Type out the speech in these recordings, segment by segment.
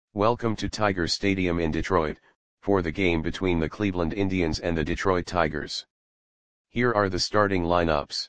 Welcome to Tiger Stadium in Detroit, for the game between the Cleveland Indians and the Detroit Tigers. Here are the starting lineups.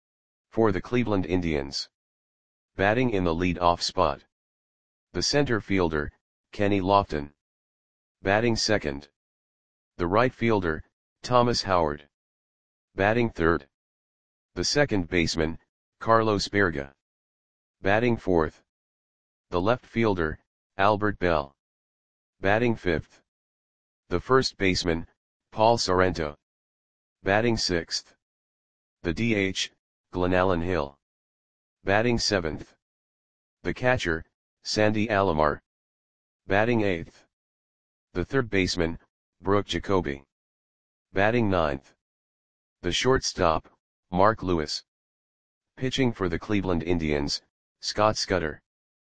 For the Cleveland Indians. Batting in the lead-off spot. The center fielder, Kenny Lofton. Batting second. The right fielder, Thomas Howard. Batting third. The second baseman, Carlos Berga. Batting fourth. The left fielder, Albert Bell. Batting fifth. The first baseman, Paul Sorrento. Batting sixth. The DH, Glenallen Hill. Batting seventh. The catcher, Sandy Alomar. Batting eighth. The third baseman, Brooke Jacoby. Batting ninth. The shortstop, Mark Lewis. Pitching for the Cleveland Indians, Scott Scudder.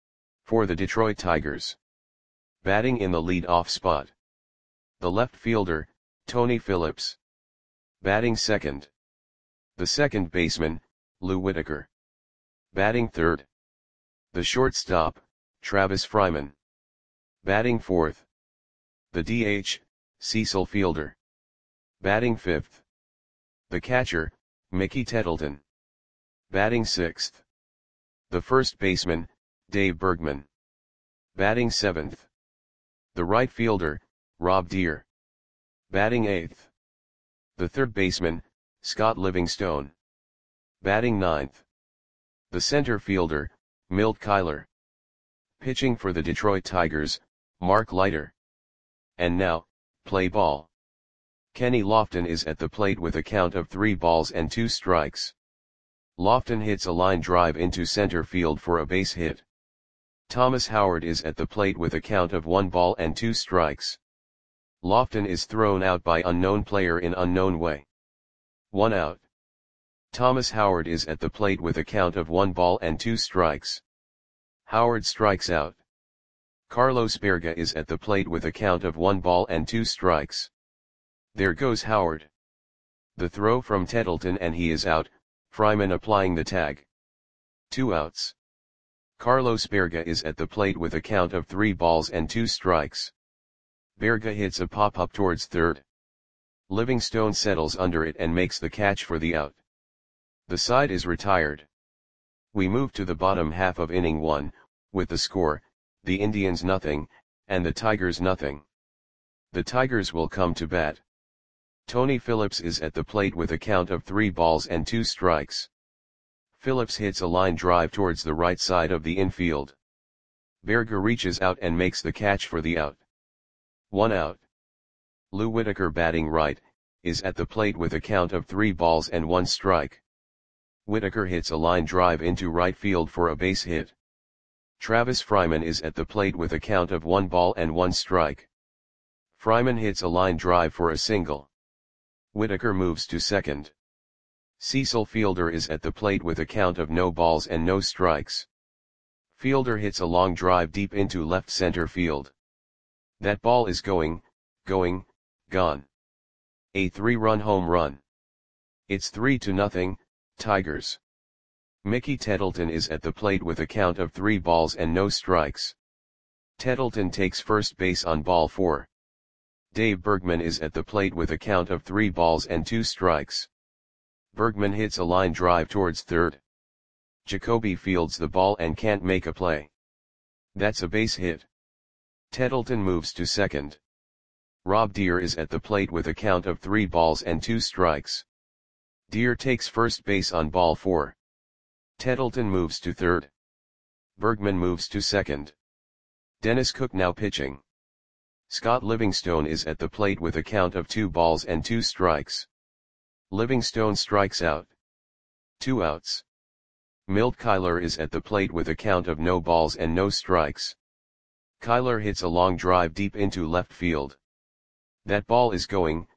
For the Detroit Tigers. Batting in the lead-off spot. The left fielder, Tony Phillips. Batting second. The second baseman, Lou Whitaker. Batting third. The shortstop, Travis Fryman. Batting fourth. The DH, Cecil Fielder. Batting fifth. The catcher, Mickey Tettleton. Batting sixth. The first baseman, Dave Bergman. Batting seventh. The right fielder, Rob Deere. Batting eighth. The third baseman, Scott Livingstone. Batting ninth. The center fielder, Milt Kyler. Pitching for the Detroit Tigers, Mark Leiter. And now, play ball. Kenny Lofton is at the plate with a count of 3 balls and 2 strikes. Lofton hits a line drive into center field for a base hit. Thomas Howard is at the plate with a count of 1 ball and 2 strikes. Lofton is thrown out by unknown player in unknown way. 1 out. Thomas Howard is at the plate with a count of 1 ball and 2 strikes. Howard strikes out. Carlos Berga is at the plate with a count of 1 ball and 2 strikes. There goes Howard. The throw from Tettleton and he is out, Fryman applying the tag. 2 outs. Carlos Berga is at the plate with a count of 3 balls and 2 strikes. Berga hits a pop-up towards third. Livingstone settles under it and makes the catch for the out. The side is retired. We move to the bottom half of inning 1, with the score, the Indians nothing, and the Tigers nothing. The Tigers will come to bat. Tony Phillips is at the plate with a count of 3 balls and 2 strikes. Phillips hits a line drive towards the right side of the infield. Berga reaches out and makes the catch for the out. 1 out. Lou Whitaker, batting right, is at the plate with a count of 3 balls and 1 strike. Whitaker hits a line drive into right field for a base hit. Travis Fryman is at the plate with a count of 1 ball and 1 strike. Fryman hits a line drive for a single. Whitaker moves to second. Cecil Fielder is at the plate with a count of no balls and no strikes. Fielder hits a long drive deep into left center field. That ball is gone. A 3-run home run. It's 3-0, Tigers. Mickey Tettleton is at the plate with a count of 3 balls and no strikes. Tettleton takes first base on ball 4. Dave Bergman is at the plate with a count of 3 balls and 2 strikes. Bergman hits a line drive towards third. Jacoby fields the ball and can't make a play. That's a base hit. Tettleton moves to second. Rob Deere is at the plate with a count of 3 balls and 2 strikes. Deere takes first base on ball 4. Tettleton moves to third. Bergman moves to second. Dennis Cook now pitching. Scott Livingstone is at the plate with a count of 2 balls and 2 strikes. Livingstone strikes out. 2 outs. Milt Kyler is at the plate with a count of no balls and no strikes. Kyler hits a long drive deep into left field. That ball is gone.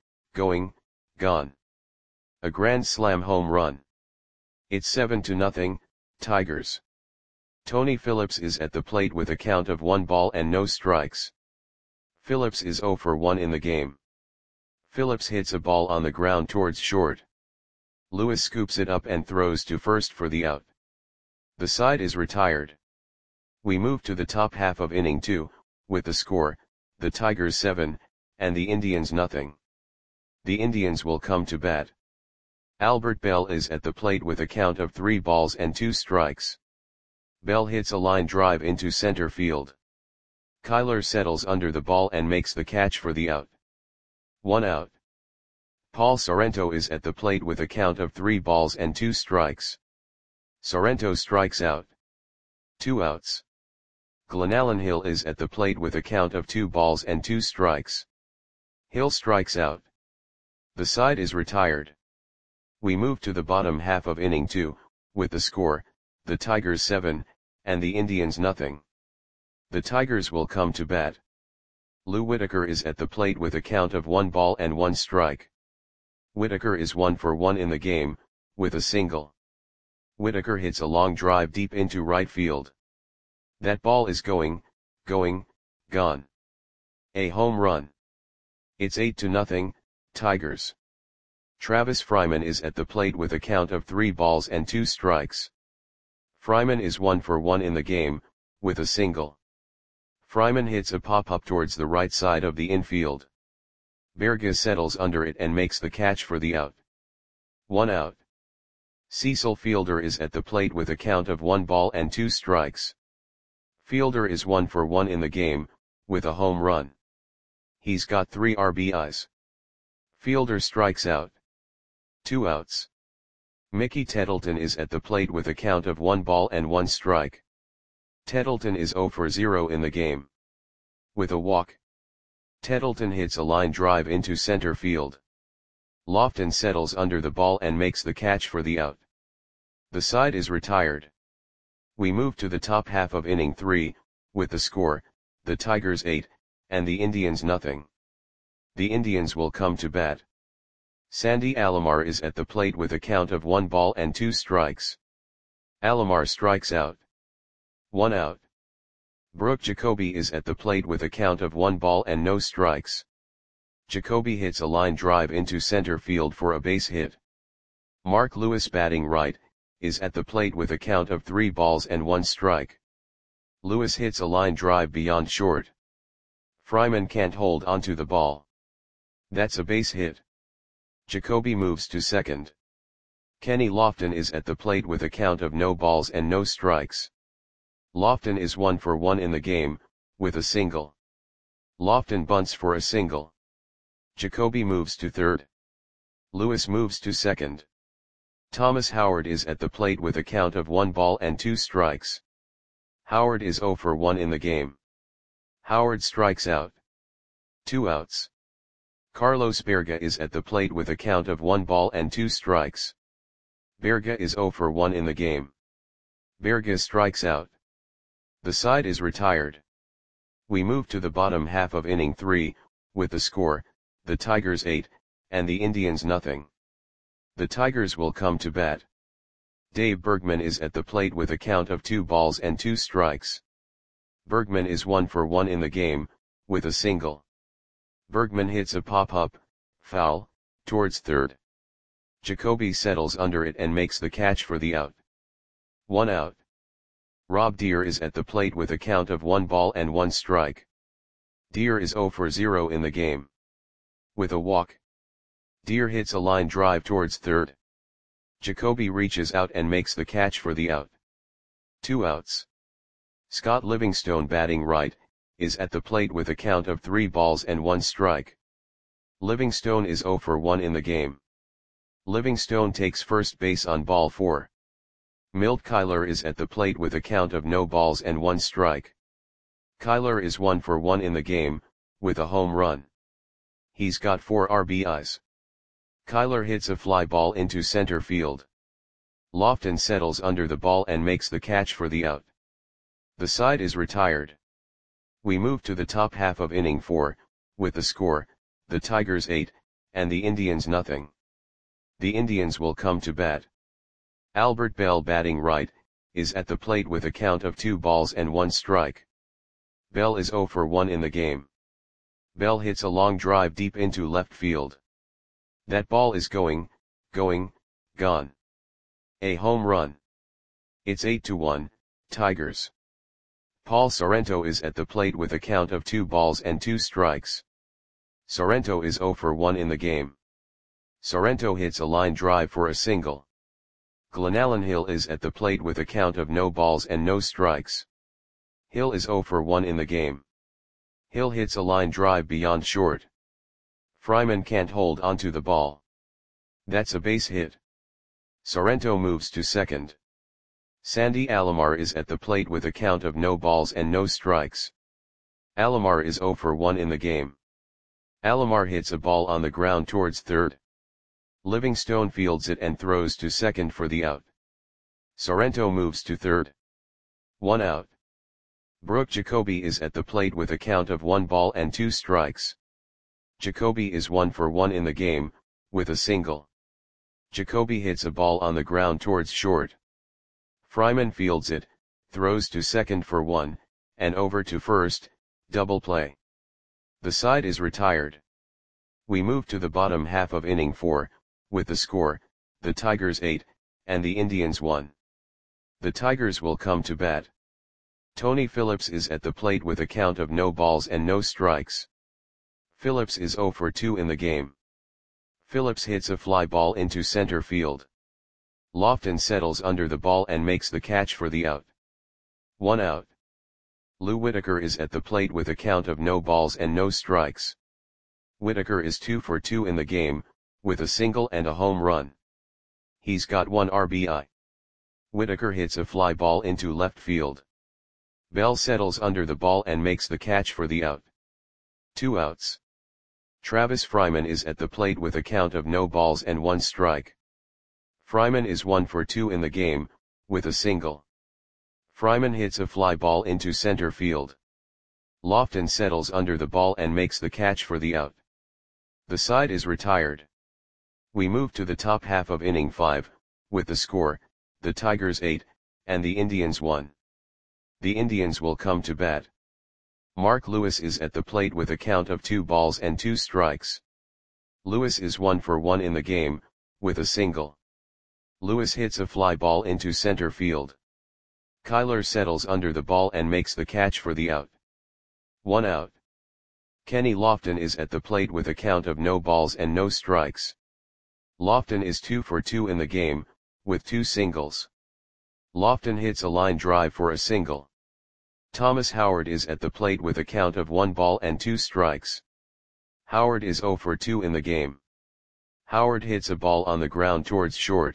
A grand slam home run. It's 7-0, Tigers. Tony Phillips is at the plate with a count of 1 ball and no strikes. Phillips is 0 for 1 in the game. Phillips hits a ball on the ground towards short. Lewis scoops it up and throws to first for the out. The side is retired. We move to the top half of inning 2, with the score, the Tigers 7, and the Indians nothing. The Indians will come to bat. Albert Bell is at the plate with a count of 3 balls and 2 strikes. Bell hits a line drive into center field. Kyler settles under the ball and makes the catch for the out. 1 out. Paul Sorrento is at the plate with a count of 3 balls and 2 strikes. Sorrento strikes out. 2 outs. Glenallen Hill is at the plate with a count of 2 balls and 2 strikes. Hill strikes out. The side is retired. We move to the bottom half of inning 2, with the score, the Tigers 7, and the Indians nothing. The Tigers will come to bat. Lou Whitaker is at the plate with a count of 1 ball and 1 strike. Whitaker is 1 for 1 in the game, with a single. Whitaker hits a long drive deep into right field. That ball is going, gone. A home run. It's 8-0, Tigers. Travis Fryman is at the plate with a count of 3 balls and 2 strikes. Fryman is 1 for 1 in the game, with a single. Fryman hits a pop-up towards the right side of the infield. Berga settles under it and makes the catch for the out. 1 out. Cecil Fielder is at the plate with a count of 1 ball and 2 strikes. Fielder is 1 for 1 in the game, with a home run. He's got 3 RBIs. Fielder strikes out. 2 outs. Mickey Tettleton is at the plate with a count of 1 ball and 1 strike. Tettleton is 0 for 0 in the game. With a walk. Tettleton hits a line drive into center field. Lofton settles under the ball and makes the catch for the out. The side is retired. We move to the top half of inning 3, with the score, the Tigers 8, and the Indians nothing. The Indians will come to bat. Sandy Alomar is at the plate with a count of 1 ball and 2 strikes. Alomar strikes out. 1 out. Brooke Jacoby is at the plate with a count of 1 ball and no strikes. Jacoby hits a line drive into center field for a base hit. Mark Lewis, batting right, is at the plate with a count of 3 balls and 1 strike. Lewis hits a line drive beyond short. Fryman can't hold onto the ball. That's a base hit. Jacoby moves to second. Kenny Lofton is at the plate with a count of no balls and no strikes. Lofton is 1 for 1 in the game, with a single. Lofton bunts for a single. Jacoby moves to third. Lewis moves to second. Thomas Howard is at the plate with a count of 1 ball and 2 strikes. Howard is 0 for 1 in the game. Howard strikes out. 2 outs. Carlos Berga is at the plate with a count of 1 ball and 2 strikes. Berga is 0 for 1 in the game. Berga strikes out. The side is retired. We move to the bottom half of inning 3, with the score, the Tigers 8, and the Indians nothing. The Tigers will come to bat. Dave Bergman is at the plate with a count of 2 balls and 2 strikes. Bergman is 1 for 1 in the game, with a single. Bergman hits a pop-up, foul, towards third. Jacoby settles under it and makes the catch for the out. 1 out. Rob Deere is at the plate with a count of 1 ball and 1 strike. Deere is 0 for 0 in the game. With a walk. Deere hits a line drive towards third. Jacoby reaches out and makes the catch for the out. 2 outs. Scott Livingstone, batting right, is at the plate with a count of 3 balls and 1 strike. Livingstone is 0 for 1 in the game. Livingstone takes first base on ball 4. Milt Kyler is at the plate with a count of no balls and 1 strike. Kyler is 1 for 1 in the game, with a home run. He's got 4 RBIs. Kyler hits a fly ball into center field. Lofton settles under the ball and makes the catch for the out. The side is retired. We move to the top half of inning 4, with the score, the Tigers 8, and the Indians nothing. The Indians will come to bat. Albert Bell, batting right, is at the plate with a count of 2 balls and 1 strike. Bell is 0 for 1 in the game. Bell hits a long drive deep into left field. That ball is going, gone. A home run. It's 8-1, Tigers. Paul Sorrento is at the plate with a count of 2 balls and 2 strikes. Sorrento is 0 for 1 in the game. Sorrento hits a line drive for a single. Glenallen Hill is at the plate with a count of no balls and no strikes. Hill is 0 for 1 in the game. Hill hits a line drive beyond short. Fryman can't hold onto the ball. That's a base hit. Sorrento moves to second. Sandy Alomar is at the plate with a count of no balls and no strikes. Alomar is 0 for 1 in the game. Alomar hits a ball on the ground towards third. Livingstone fields it and throws to second for the out. Sorrento moves to third. 1 out. Brooke Jacoby is at the plate with a count of 1 ball and 2 strikes. Jacoby is 1 for 1 in the game, with a single. Jacoby hits a ball on the ground towards short. Fryman fields it, throws to second for 1, and over to first, double play. The side is retired. We move to the bottom half of inning 4, with the score, the Tigers 8, and the Indians 1. The Tigers will come to bat. Tony Phillips is at the plate with a count of no balls and no strikes. Phillips is 0 for 2 in the game. Phillips hits a fly ball into center field. Lofton settles under the ball and makes the catch for the out. 1 out. Lou Whitaker is at the plate with a count of no balls and no strikes. Whitaker is 2 for 2 in the game, with a single and a home run. He's got 1 RBI. Whitaker hits a fly ball into left field. Bell settles under the ball and makes the catch for the out. 2 outs. Travis Fryman is at the plate with a count of no balls and 1 strike. Fryman is 1 for 2 in the game, with a single. Fryman hits a fly ball into center field. Lofton settles under the ball and makes the catch for the out. The side is retired. We move to the top half of inning 5, with the score, the Tigers 8, and the Indians 1. The Indians will come to bat. Mark Lewis is at the plate with a count of 2 balls and 2 strikes. Lewis is 1 for 1 in the game, with a single. Lewis hits a fly ball into center field. Kyler settles under the ball and makes the catch for the out. 1 out. Kenny Lofton is at the plate with a count of no balls and no strikes. Lofton is 2 for 2 in the game, with 2 singles. Lofton hits a line drive for a single. Thomas Howard is at the plate with a count of 1 ball and 2 strikes. Howard is 0 for 2 in the game. Howard hits a ball on the ground towards short.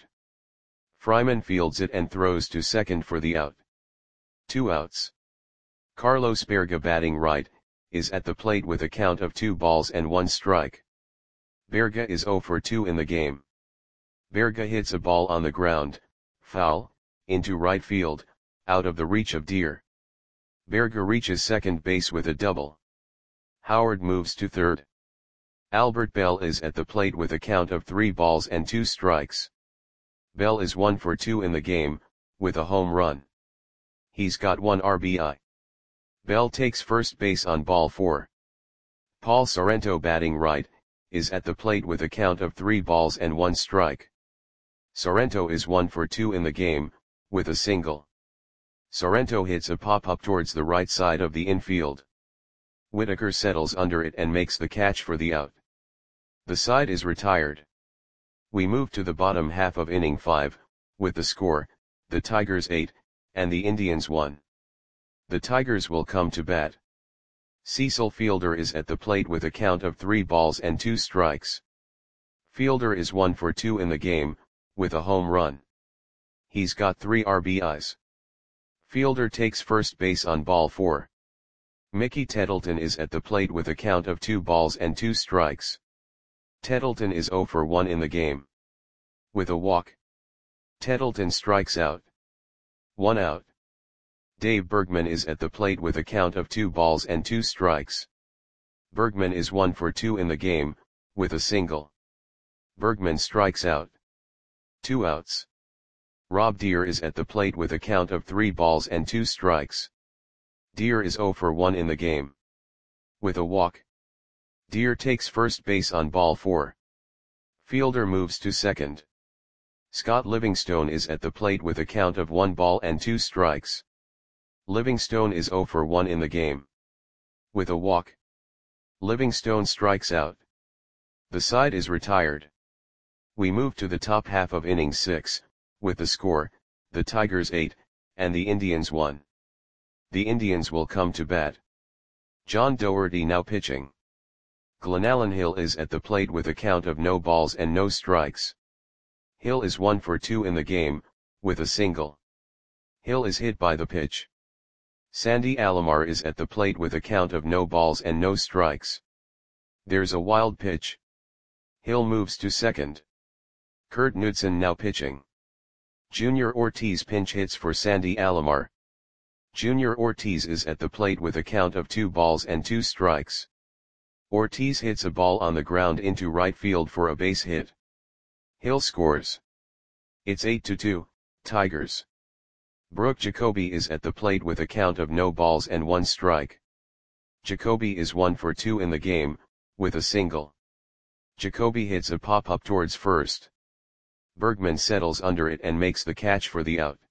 Fryman fields it and throws to second for the out. 2 outs. Carlos Berga, batting right, is at the plate with a count of 2 balls and 1 strike. Berga is 0 for 2 in the game. Berga hits a ball on the ground, foul, into right field, out of the reach of Deer. Berga reaches second base with a double. Howard moves to third. Albert Bell is at the plate with a count of 3 balls and 2 strikes. Bell is 1 for 2 in the game, with a home run. He's got 1 RBI. Bell takes first base on ball 4. Paul Sorrento, batting right, is at the plate with a count of 3 balls and 1 strike. Sorrento is 1 for 2 in the game, with a single. Sorrento hits a pop-up towards the right side of the infield. Whitaker settles under it and makes the catch for the out. The side is retired. We move to the bottom half of inning 5, with the score, the Tigers 8, and the Indians 1. The Tigers will come to bat. Cecil Fielder is at the plate with a count of 3 balls and 2 strikes. Fielder is 1 for 2 in the game, with a home run. He's got 3 RBIs. Fielder takes first base on ball 4. Mickey Tettleton is at the plate with a count of 2 balls and 2 strikes. Tettleton is 0 for 1 in the game. With a walk. Tettleton strikes out. 1 out. Dave Bergman is at the plate with a count of 2 balls and 2 strikes. Bergman is 1 for 2 in the game, with a single. Bergman strikes out. 2 outs. Rob Deer is at the plate with a count of 3 balls and 2 strikes. Deer is 0 for 1 in the game. With a walk. Deer takes first base on ball 4. Fielder moves to second. Scott Livingstone is at the plate with a count of 1 ball and 2 strikes. Livingstone is 0 for 1 in the game. With a walk, Livingstone strikes out. The side is retired. We move to the top half of innings 6, with the score, the Tigers 8, and the Indians 1. The Indians will come to bat. John Doherty now pitching. Glenallen Hill is at the plate with a count of no balls and no strikes. Hill is 1 for 2 in the game, with a single. Hill is hit by the pitch. Sandy Alomar is at the plate with a count of no balls and no strikes. There's a wild pitch. Hill moves to second. Kurt Knudsen now pitching. Junior Ortiz pinch hits for Sandy Alomar. Junior Ortiz is at the plate with a count of 2 balls and 2 strikes. Ortiz hits a ball on the ground into right field for a base hit. Hill scores. It's 8-2, Tigers. Brooke Jacoby is at the plate with a count of no balls and 1 strike. Jacoby is 1 for 2 in the game, with a single. Jacoby hits a pop-up towards first. Bergman settles under it and makes the catch for the out.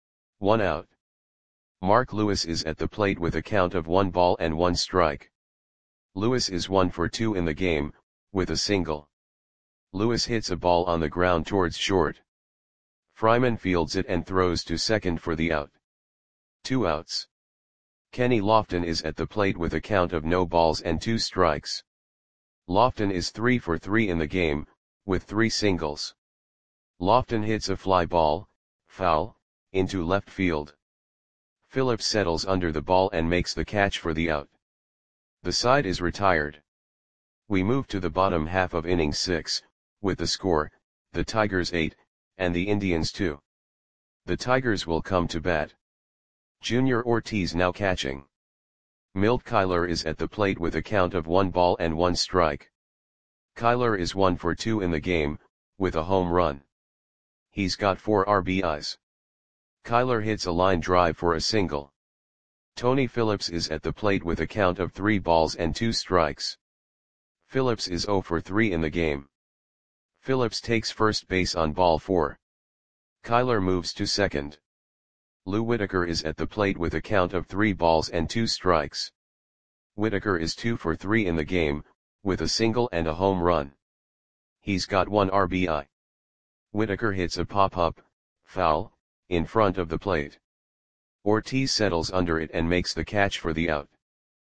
1 out. Mark Lewis is at the plate with a count of 1 ball and 1 strike. Lewis is 1 for 2 in the game, with a single. Lewis hits a ball on the ground towards short. Fryman fields it and throws to second for the out. 2 outs. Kenny Lofton is at the plate with a count of no balls and 2 strikes. Lofton is 3 for 3 in the game, with 3 singles. Lofton hits a fly ball, foul, into left field. Phillips settles under the ball and makes the catch for the out. The side is retired. We move to the bottom half of inning 6, with the score, the Tigers 8, and the Indians 2. The Tigers will come to bat. Junior Ortiz now catching. Milt Kyler is at the plate with a count of 1 ball and 1 strike. Kyler is 1 for 2 in the game, with a home run. He's got 4 RBIs. Kyler hits a line drive for a single. Tony Phillips is at the plate with a count of 3 balls and 2 strikes. Phillips is 0 for 3 in the game. Phillips takes first base on ball 4. Kyler moves to second. Lou Whitaker is at the plate with a count of 3 balls and 2 strikes. Whitaker is 2 for 3 in the game, with a single and a home run. He's got 1 RBI. Whitaker hits a pop-up, foul, in front of the plate. Ortiz settles under it and makes the catch for the out.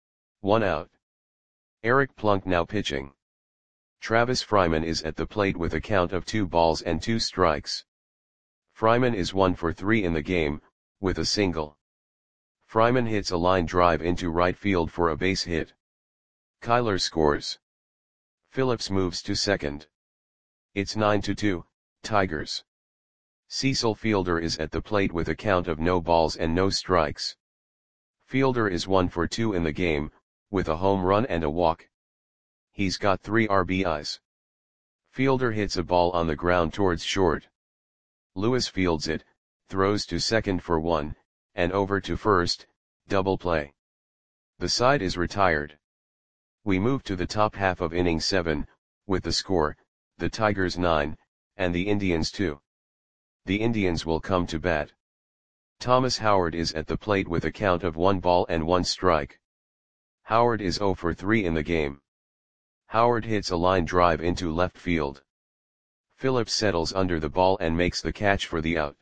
1 out. Eric Plunk now pitching. Travis Fryman is at the plate with a count of 2 balls and 2 strikes. Fryman is 1 for 3 in the game, with a single. Fryman hits a line drive into right field for a base hit. Kyler scores. Phillips moves to second. It's 9-2, Tigers. Cecil Fielder is at the plate with a count of no balls and no strikes. Fielder is 1 for 2 in the game, with a home run and a walk. He's got 3 RBIs. Fielder hits a ball on the ground towards short. Lewis fields it, throws to second for 1, and over to first, double play. The side is retired. We move to the top half of inning 7, with the score, the Tigers 9, and the Indians 2. The Indians will come to bat. Thomas Howard is at the plate with a count of 1 ball and 1 strike. Howard is 0 for 3 in the game. Howard hits a line drive into left field. Phillips settles under the ball and makes the catch for the out.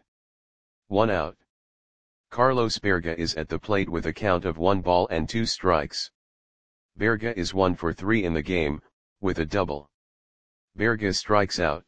1 out. Carlos Berga is at the plate with a count of 1 ball and 2 strikes. Berga is 1 for 3 in the game, with a double. Berga strikes out.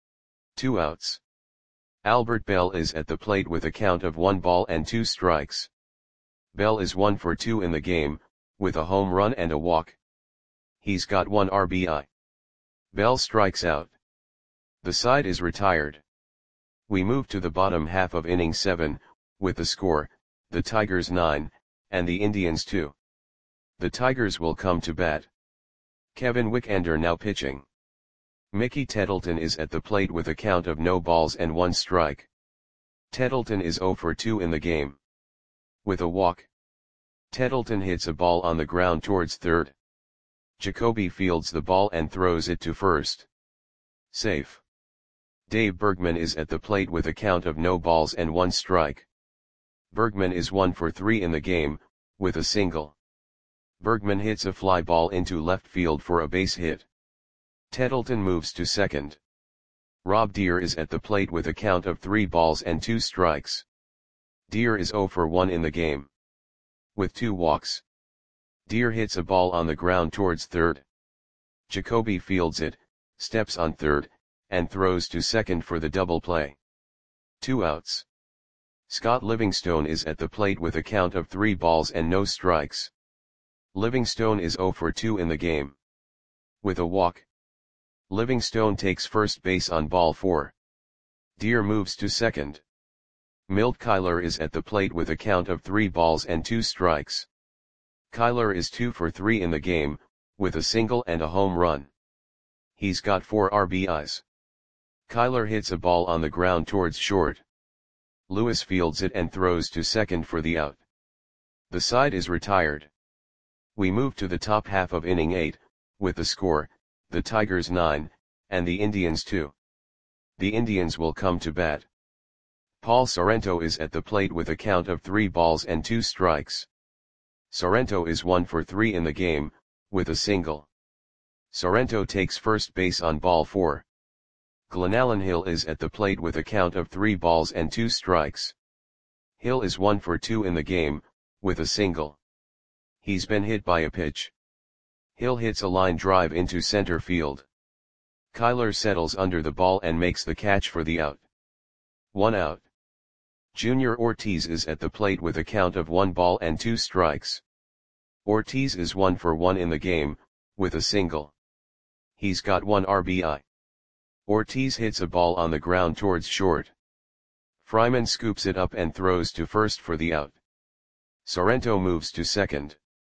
2 outs. Albert Bell is at the plate with a count of 1 ball and 2 strikes. Bell is 1 for 2 in the game, with a home run and a walk. He's got 1 RBI. Bell strikes out. The side is retired. We move to the bottom half of inning 7, with the score, the Tigers 9, and the Indians 2. The Tigers will come to bat. Kevin Wickender now pitching. Mickey Tettleton is at the plate with a count of no balls and 1 strike. Tettleton is 0 for 2 in the game. With a walk. Tettleton hits a ball on the ground towards third. Jacoby fields the ball and throws it to first. Safe. Dave Bergman is at the plate with a count of no balls and 1 strike. Bergman is 1 for 3 in the game, with a single. Bergman hits a fly ball into left field for a base hit. Tettleton moves to second. Rob Deere is at the plate with a count of 3 balls and 2 strikes. Deere is 0 for 1 in the game. With 2 walks. Deere hits a ball on the ground towards third. Jacoby fields it, steps on third, and throws to second for the double play. 2 outs. Scott Livingstone is at the plate with a count of 3 balls and no strikes. Livingstone is 0 for 2 in the game. With a walk. Livingstone takes first base on ball 4. Deere moves to second. Milt Kyler is at the plate with a count of 3 balls and 2 strikes. Kyler is 2 for 3 in the game, with a single and a home run. He's got 4 RBIs. Kyler hits a ball on the ground towards short. Lewis fields it and throws to second for the out. The side is retired. We move to the top half of inning 8, with the score, the Tigers 9, and the Indians 2. The Indians will come to bat. Paul Sorrento is at the plate with a count of 3 balls and 2 strikes. Sorrento is 1 for 3 in the game, with a single. Sorrento takes first base on ball 4. Glenallen Hill is at the plate with a count of 3 balls and 2 strikes. Hill is 1 for 2 in the game, with a single. He's been hit by a pitch. Hill hits a line drive into center field. Kyler settles under the ball and makes the catch for the out. 1 out. Junior Ortiz is at the plate with a count of 1 ball and 2 strikes. Ortiz is 1 for 1 in the game, with a single. He's got 1 RBI. Ortiz hits a ball on the ground towards short. Fryman scoops it up and throws to first for the out. Sorrento moves to second.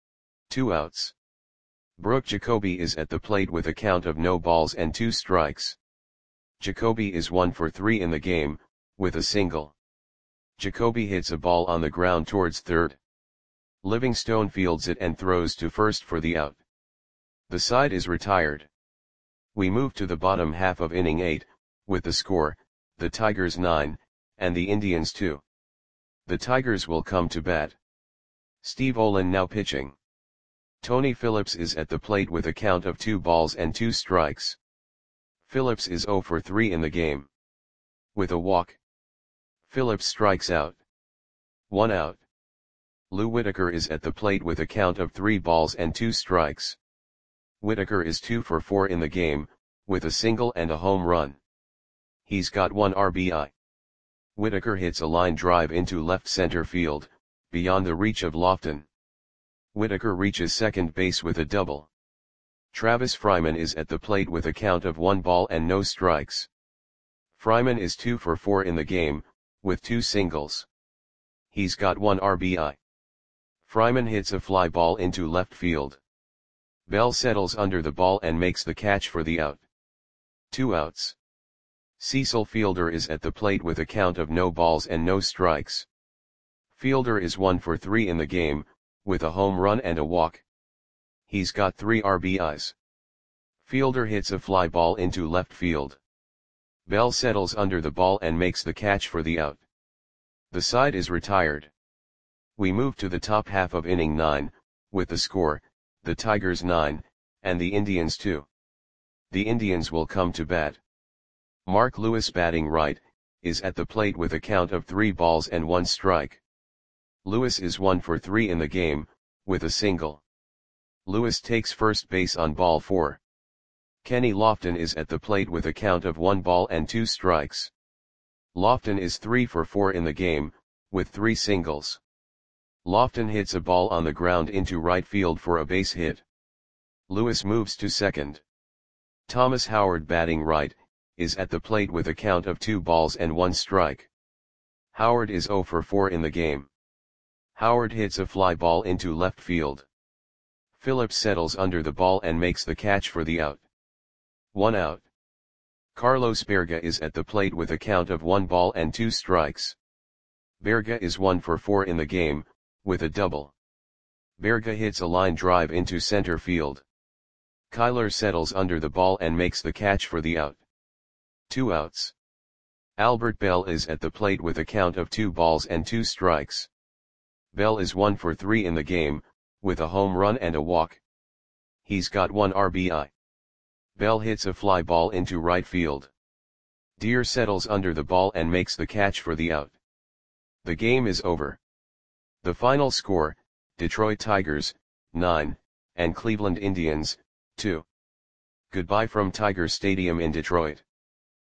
2 outs. Brooke Jacoby is at the plate with a count of no balls and 2 strikes. Jacoby is 1 for 3 in the game, with a single. Jacoby hits a ball on the ground towards third. Livingstone fields it and throws to first for the out. The side is retired. We move to the bottom half of inning 8, with the score, the Tigers 9, and the Indians 2. The Tigers will come to bat. Steve Olin now pitching. Tony Phillips is at the plate with a count of 2 balls and 2 strikes. Phillips is 0 for 3 in the game. With a walk. Phillips strikes out. 1 out. Lou Whitaker is at the plate with a count of 3 balls and 2 strikes. Whitaker is 2 for 4 in the game, with a single and a home run. He's got 1 RBI. Whitaker hits a line drive into left center field, beyond the reach of Lofton. Whitaker reaches second base with a double. Travis Fryman is at the plate with a count of 1 ball and no strikes. Fryman is 2 for 4 in the game, with 2 singles. He's got 1 RBI. Fryman hits a fly ball into left field. Bell settles under the ball and makes the catch for the out. 2 outs. Cecil Fielder is at the plate with a count of no balls and no strikes. Fielder is 1 for 3 in the game, with a home run and a walk. He's got 3 RBIs. Fielder hits a fly ball into left field. Bell settles under the ball and makes the catch for the out. The side is retired. We move to the top half of inning 9, with the score, the Tigers 9, and the Indians 2. The Indians will come to bat. Mark Lewis batting right, is at the plate with a count of 3 balls and 1 strike. Lewis is 1 for 3 in the game, with a single. Lewis takes first base on ball 4. Kenny Lofton is at the plate with a count of 1 ball and 2 strikes. Lofton is 3 for 4 in the game, with 3 singles. Lofton hits a ball on the ground into right field for a base hit. Lewis moves to second. Thomas Howard batting right, is at the plate with a count of 2 balls and 1 strike. Howard is 0 for 4 in the game. Howard hits a fly ball into left field. Phillips settles under the ball and makes the catch for the out. 1 out. Carlos Berga is at the plate with a count of 1 ball and 2 strikes. Berga is 1 for 4 in the game, with a double. Berga hits a line drive into center field. Kyler settles under the ball and makes the catch for the out. 2 outs. Albert Belle is at the plate with a count of 2 balls and 2 strikes. Belle is 1 for 3 in the game, with a home run and a walk. He's got 1 RBI. Belle hits a fly ball into right field. Deer settles under the ball and makes the catch for the out. The game is over. The final score, Detroit Tigers, 9, and Cleveland Indians, 2. Goodbye from Tiger Stadium in Detroit.